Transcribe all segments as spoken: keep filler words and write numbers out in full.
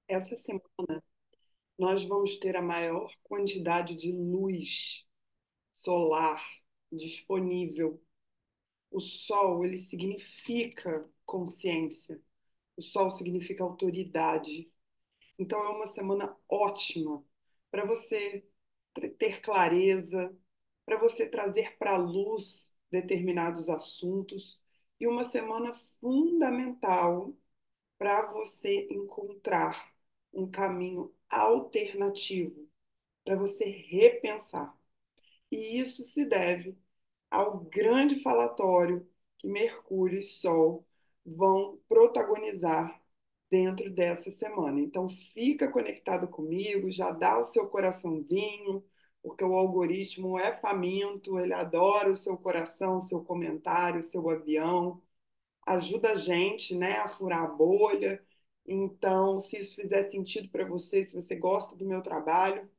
Essa semana nós vamos ter a maior quantidade de luz solar disponível. O Sol, ele significa consciência. O Sol significa autoridade. Então é uma semana ótima para você ter clareza, para você trazer para a luz determinados assuntos e uma semana fundamental para você encontrar um caminho alternativo, para você repensar. E isso se deve ao grande falatório que Mercúrio e Sol vão protagonizar dentro dessa semana. Então, fica conectado comigo, já dá o seu coraçãozinho, porque o algoritmo é faminto, ele adora o seu coração, o seu comentário, o seu avião, ajuda a gente, né, a furar a bolha. Então, se isso fizer sentido para você, se você gosta do meu trabalho,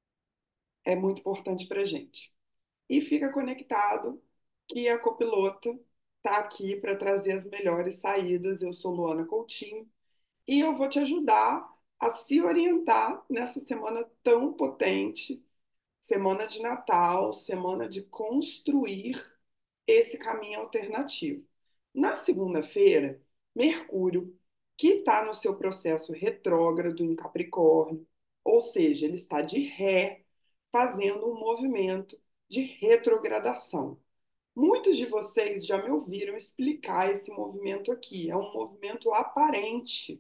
é muito importante para a gente. E fica conectado que a copilota está aqui para trazer as melhores saídas. Eu sou Luana Coutinho e eu vou te ajudar a se orientar nessa semana tão potente, semana de Natal, semana de construir esse caminho alternativo. Na segunda-feira, Mercúrio, que está no seu processo retrógrado em Capricórnio, ou seja, ele está de ré, fazendo um movimento de retrogradação. Muitos de vocês já me ouviram explicar esse movimento aqui. É um movimento aparente.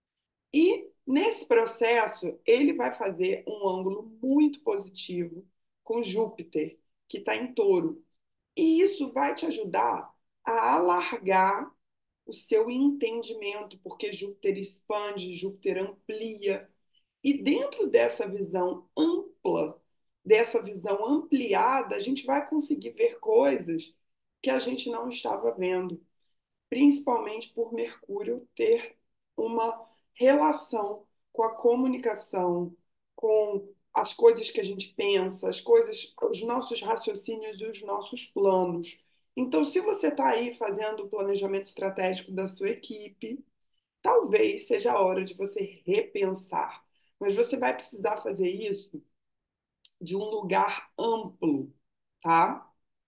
E nesse processo, ele vai fazer um ângulo muito positivo com Júpiter, que está em touro. E isso vai te ajudar a alargar o seu entendimento, porque Júpiter expande, Júpiter amplia. E dentro dessa visão ampla, dessa visão ampliada, a gente vai conseguir ver coisas que a gente não estava vendo, principalmente por Mercúrio ter uma relação com a comunicação, com as coisas que a gente pensa, as coisas, os nossos raciocínios e os nossos planos. Então, se você está aí fazendo o planejamento estratégico da sua equipe, talvez seja a hora de você repensar. Mas você vai precisar fazer isso de um lugar amplo, tá?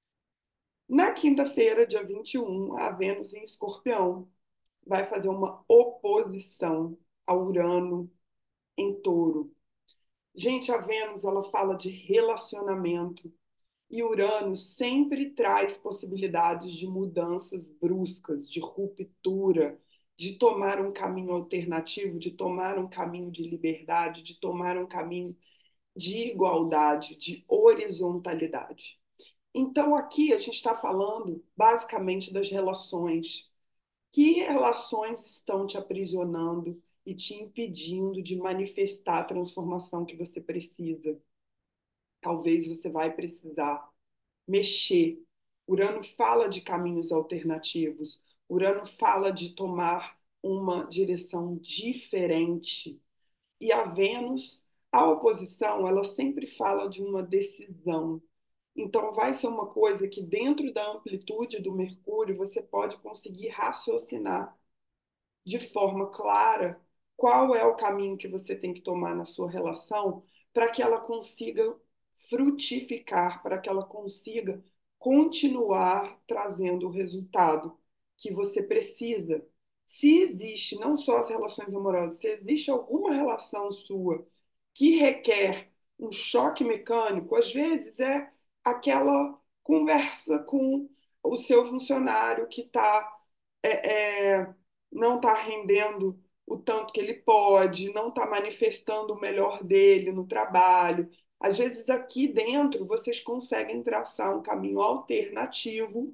Na quinta-feira, dia vinte e um, a Vênus em Escorpião vai fazer uma oposição a Urano em Touro. Gente, a Vênus, ela fala de relacionamento e Urano sempre traz possibilidades de mudanças bruscas, de ruptura, de tomar um caminho alternativo, de tomar um caminho de liberdade, de tomar um caminho de igualdade, de horizontalidade. Então, aqui a gente está falando basicamente das relações. Que relações estão te aprisionando e te impedindo de manifestar a transformação que você precisa? Talvez você vai precisar mexer. Urano fala de caminhos alternativos. Urano fala de tomar uma direção diferente. E a Vênus, a oposição, ela sempre fala de uma decisão. Então, vai ser uma coisa que, dentro da amplitude do Mercúrio, você pode conseguir raciocinar de forma clara qual é o caminho que você tem que tomar na sua relação para que ela consiga frutificar, para que ela consiga continuar trazendo o resultado que você precisa. Se existe, não só as relações amorosas, se existe alguma relação sua que requer um choque mecânico, às vezes é aquela conversa com o seu funcionário que está é, é, não está rendendo o tanto que ele pode, não está manifestando o melhor dele no trabalho. Às vezes, aqui dentro, vocês conseguem traçar um caminho alternativo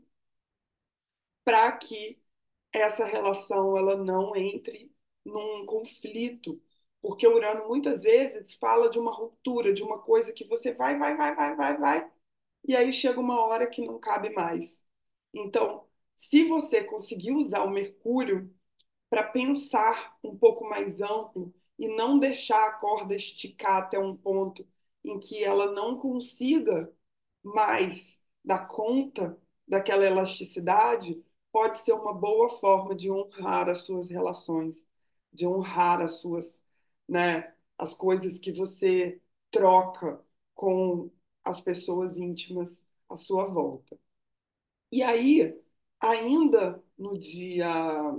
para que essa relação ela não entre num conflito. Porque Urano muitas vezes fala de uma ruptura, de uma coisa que você vai, vai, vai, vai, vai, vai, e aí chega uma hora que não cabe mais. Então, se você conseguir usar o Mercúrio para pensar um pouco mais amplo e não deixar a corda esticar até um ponto em que ela não consiga mais dar conta daquela elasticidade, pode ser uma boa forma de honrar as suas relações, de honrar as suas né? As coisas que você troca com as pessoas íntimas à sua volta. E aí, ainda no dia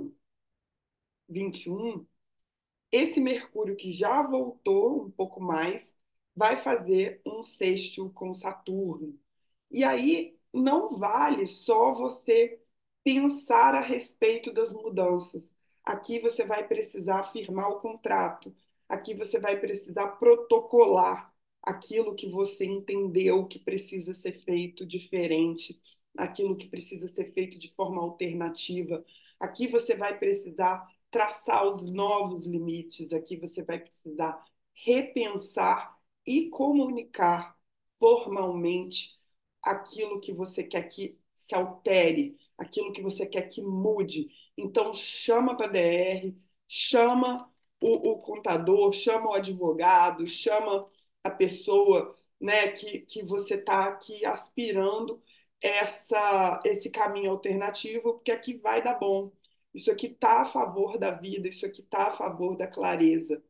vinte e um, esse Mercúrio que já voltou um pouco mais, vai fazer um sextil com Saturno. E aí não vale só você pensar a respeito das mudanças. Aqui você vai precisar firmar o contrato. Aqui você vai precisar protocolar aquilo que você entendeu que precisa ser feito diferente, aquilo que precisa ser feito de forma alternativa. Aqui você vai precisar traçar os novos limites. Aqui você vai precisar repensar e comunicar formalmente aquilo que você quer que se altere, aquilo que você quer que mude. Então, chama para a D R, chama o, o contador, chama o advogado, chama a pessoa, né, que, que você está aqui aspirando essa, esse caminho alternativo, porque aqui vai dar bom. Isso aqui está a favor da vida, isso aqui está a favor da clareza.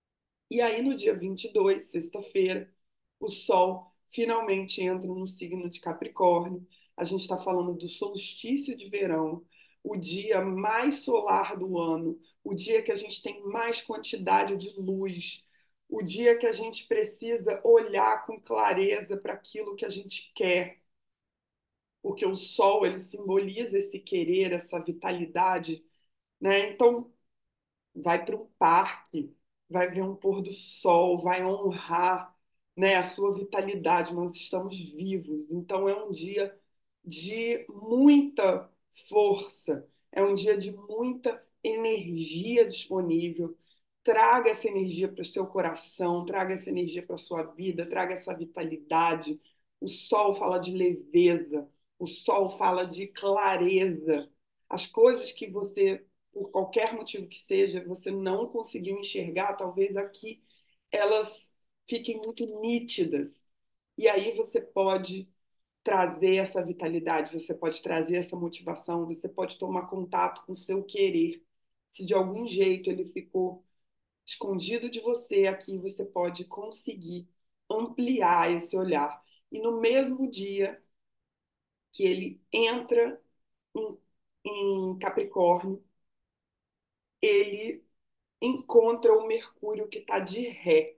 E aí, no dia vinte e dois, sexta-feira, o Sol finalmente entra no signo de Capricórnio. A gente está falando do solstício de verão, o dia mais solar do ano, o dia que a gente tem mais quantidade de luz, o dia que a gente precisa olhar com clareza para aquilo que a gente quer, porque o Sol ele simboliza esse querer, essa vitalidade, né? Então, vai para um parque, vai ver um pôr do sol, vai honrar, né, a sua vitalidade. Nós estamos vivos, então é um dia de muita força, é um dia de muita energia disponível. Traga essa energia para o seu coração, traga essa energia para a sua vida, traga essa vitalidade. O sol fala de leveza, o sol fala de clareza. As coisas que você, por qualquer motivo que seja, você não conseguiu enxergar, talvez aqui elas fiquem muito nítidas. E aí você pode trazer essa vitalidade, você pode trazer essa motivação, você pode tomar contato com o seu querer. Se de algum jeito ele ficou escondido de você, aqui você pode conseguir ampliar esse olhar. E no mesmo dia que ele entra em, em Capricórnio, ele encontra o Mercúrio que está de ré.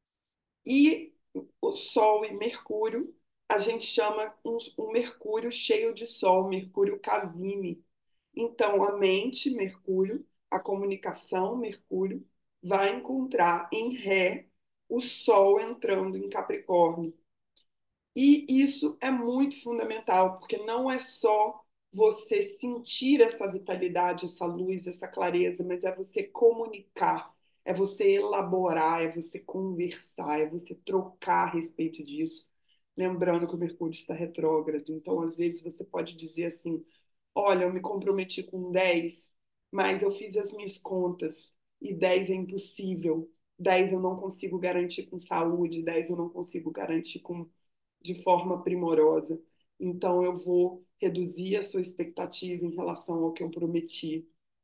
E o Sol e Mercúrio, a gente chama um, um Mercúrio cheio de Sol, Mercúrio casime. Então, a mente, Mercúrio, a comunicação, Mercúrio, vai encontrar em Ré o Sol entrando em Capricórnio. E isso é muito fundamental, porque não é só você sentir essa vitalidade, essa luz, essa clareza, mas é você comunicar, é você elaborar, é você conversar, é você trocar a respeito disso. Lembrando que o Mercúrio está retrógrado, então às vezes você pode dizer assim: olha, eu me comprometi com dez, mas eu fiz as minhas contas e dez é impossível. Dez eu não consigo garantir com saúde, dez eu não consigo garantir com de forma primorosa. Então, eu vou reduzir a sua expectativa em relação ao que eu prometi.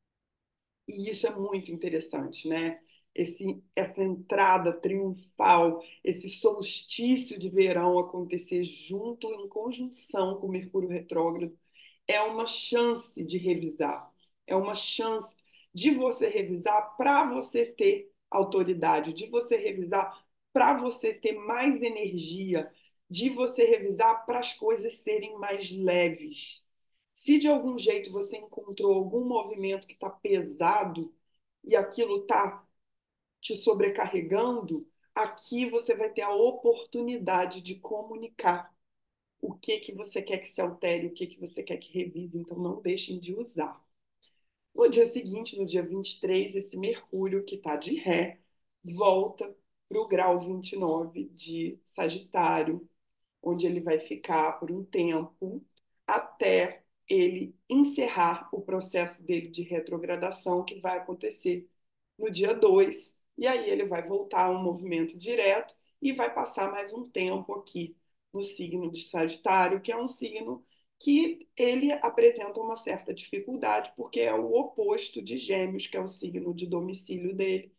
E isso é muito interessante, né? Esse, essa entrada triunfal, esse solstício de verão acontecer junto, em conjunção com Mercúrio retrógrado, é uma chance de revisar, é uma chance de você revisar para você ter autoridade, de você revisar para você ter mais energia, de você revisar para as coisas serem mais leves. Se de algum jeito você encontrou algum movimento que está pesado e aquilo está te sobrecarregando, aqui você vai ter a oportunidade de comunicar o que que você quer que se altere, o que que você quer que revise, então não deixem de usar. No dia seguinte, no dia vinte e três, esse Mercúrio, que está de Ré, volta para o grau vinte e nove de Sagitário, onde ele vai ficar por um tempo até ele encerrar o processo dele de retrogradação, que vai acontecer no dia dois, e aí ele vai voltar a um movimento direto e vai passar mais um tempo aqui no signo de Sagitário, que é um signo que ele apresenta uma certa dificuldade, porque é o oposto de Gêmeos, que é o signo de domicílio dele.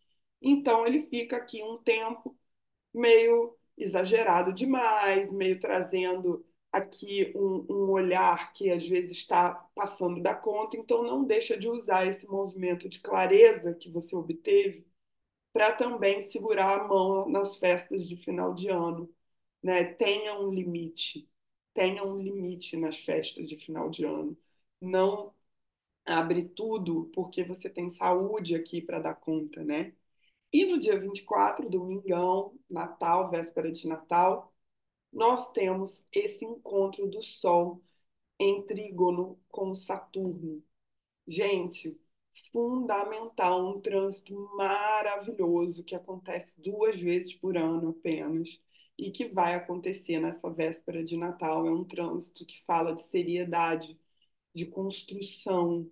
Então ele fica aqui um tempo meio exagerado demais, meio trazendo aqui um, um olhar que às vezes está passando da conta, então não deixa de usar esse movimento de clareza que você obteve para também segurar a mão nas festas de final de ano, né? Tenha um limite, tenha um limite nas festas de final de ano. Não abre tudo porque você tem saúde aqui para dar conta, né? E no dia vinte e quatro, domingão, Natal, véspera de Natal, nós temos esse encontro do Sol em trígono com Saturno. Gente, fundamental, um trânsito maravilhoso que acontece duas vezes por ano apenas e que vai acontecer nessa véspera de Natal. É um trânsito que fala de seriedade, de construção,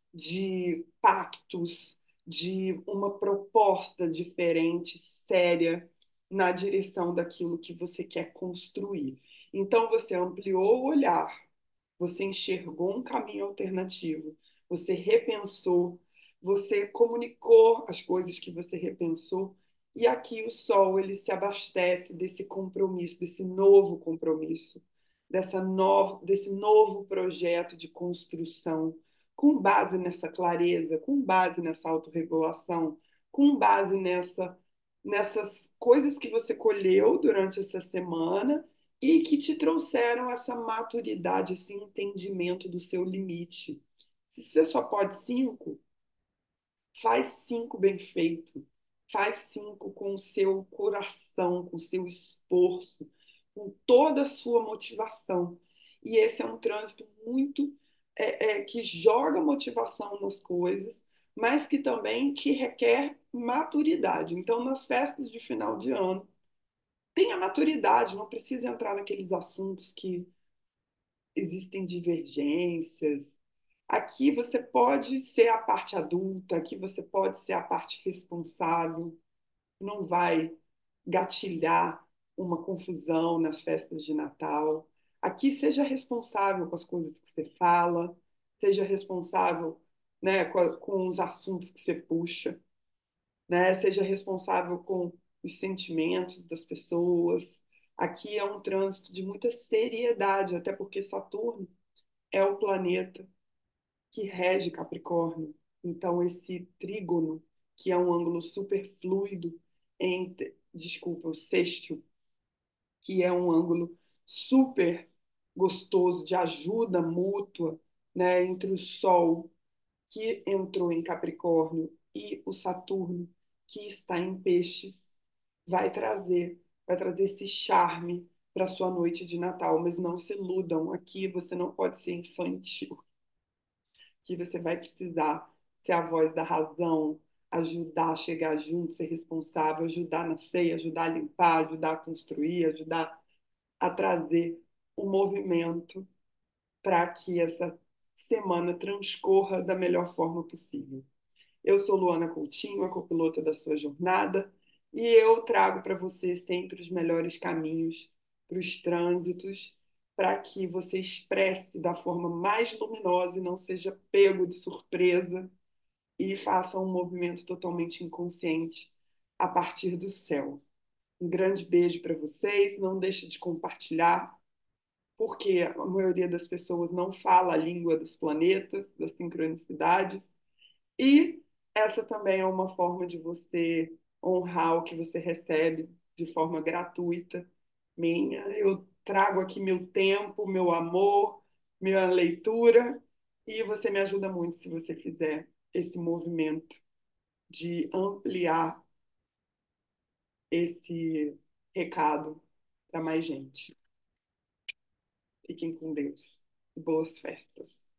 de pactos, de uma proposta diferente, séria, na direção daquilo que você quer construir. Então, você ampliou o olhar, você enxergou um caminho alternativo, você repensou, você comunicou as coisas que você repensou, e aqui o Sol ele se abastece desse compromisso, desse novo compromisso, dessa novo, desse novo projeto de construção, com base nessa clareza, com base nessa autorregulação, com base nessa, nessas coisas que você colheu durante essa semana e que te trouxeram essa maturidade, esse entendimento do seu limite. Se você só pode cinco, faz cinco bem feito. Faz cinco com o seu coração, com o seu esforço, com toda a sua motivação. E esse é um trânsito muito é, é, que joga motivação nas coisas, mas que também que requer maturidade. Então, nas festas de final de ano, tenha maturidade, não precisa entrar naqueles assuntos que existem divergências. Aqui você pode ser a parte adulta, aqui você pode ser a parte responsável, não vai gatilhar uma confusão nas festas de Natal. Aqui seja responsável com as coisas que você fala, seja responsável, né, com, a, com os assuntos que você puxa, né? Seja responsável com os sentimentos das pessoas. Aqui é um trânsito de muita seriedade, até porque Saturno é o planeta que rege Capricórnio. Então, esse trígono, que é um ângulo super fluido entre, desculpa, o sextil, que é um ângulo super gostoso de ajuda mútua, né, entre o Sol que entrou em Capricórnio e o Saturno que está em Peixes vai trazer, vai trazer esse charme para sua noite de Natal, mas não se iludam, aqui você não pode ser infantil, que você vai precisar ser a voz da razão, ajudar a chegar junto, ser responsável, ajudar na ceia, ajudar a limpar, ajudar a construir, ajudar a trazer o movimento para que essa semana transcorra da melhor forma possível. Eu sou Luana Coutinho, a copilota da sua jornada, e eu trago para você sempre os melhores caminhos para os trânsitos, para que você expresse da forma mais luminosa e não seja pego de surpresa e faça um movimento totalmente inconsciente a partir do céu. Um grande beijo para vocês, não deixe de compartilhar, porque a maioria das pessoas não fala a língua dos planetas, das sincronicidades, e essa também é uma forma de você honrar o que você recebe de forma gratuita. Minha, eu trago aqui meu tempo, meu amor, minha leitura, e você me ajuda muito se você fizer esse movimento de ampliar esse recado para mais gente. Fiquem com Deus. Boas festas.